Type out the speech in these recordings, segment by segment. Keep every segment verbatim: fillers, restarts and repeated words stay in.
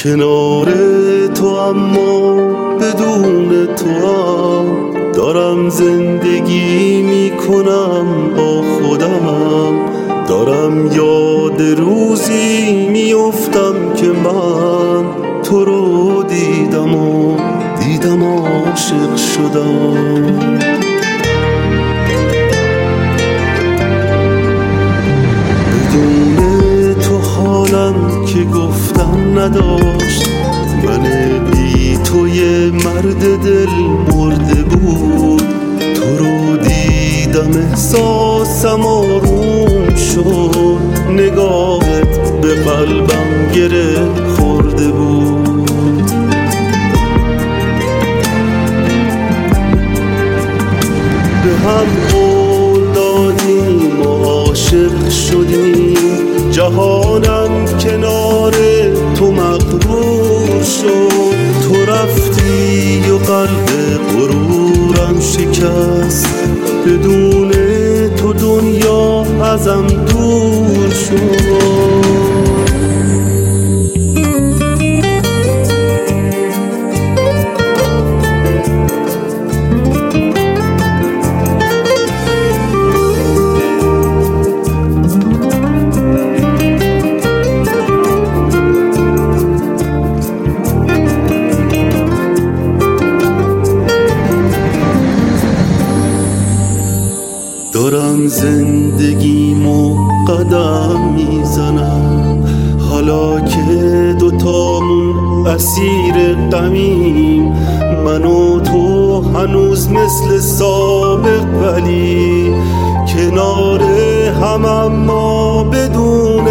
کنار تو اما بدون تو هم دارم زندگی میکنم با خودم. دارم یاد روزی میافتم که من تو رو دیدم و دیدم عاشق شدم. بدون تو حالم که گفتن نداشت، من بی تو یه مرد دل مرده بود. تو رو دیدم احساسم آروم شد، نگاهت به قلبم گره خورده بود. به هم قول دادیم و عاشق شدیم، جهانم کنار تو مغرور شد. تو رفتی و قلب غرورم شکست، بدون تو دنیا ازم دور شد. دارم زندگیمو قدم میزنم، حالا که دوتامون اسیر غمیم. من و تو هنوز مثل سابق ولی کنار هم اما بدون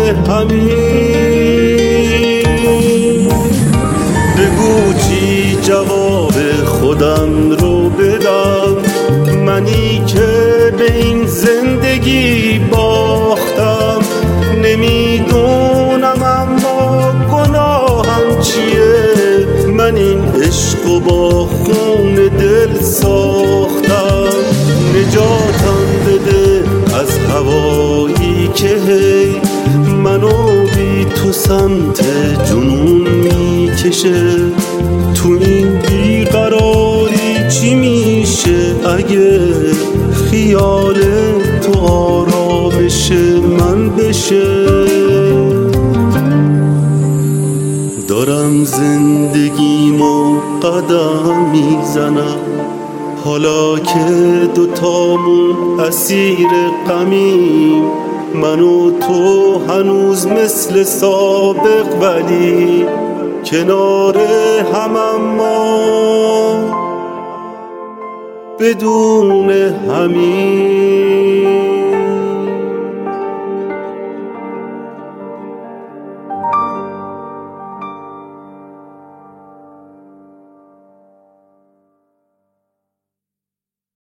همین. بگو چی جواب خودم رو بدم، منی که به این زندگی باختم. نمیدونم اما گناهم چیه، من این عشق و با خون دل ساختم. نجاتم بده از هوایی که هی منو بی تو سمت جنون میکشه. تو این بیقراری چی میشه اگه خیال تو آرامش من بشه؟ دارم زندگیمو قدم میزنم، حالا که دوتامون اسیر غمیم. من و تو هنوز مثل سابق ولی کنار هم اما بدون همین.